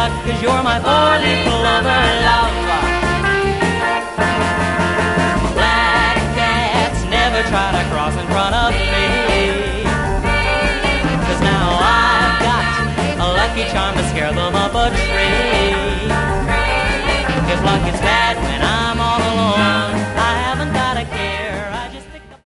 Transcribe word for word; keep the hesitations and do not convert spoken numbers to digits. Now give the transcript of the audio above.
luck, 'cause you're my four-leaf clover love. Black cats never try to cross in front of me, 'cause now I've got a lucky charm to scare them up a tree. If luck gets bad,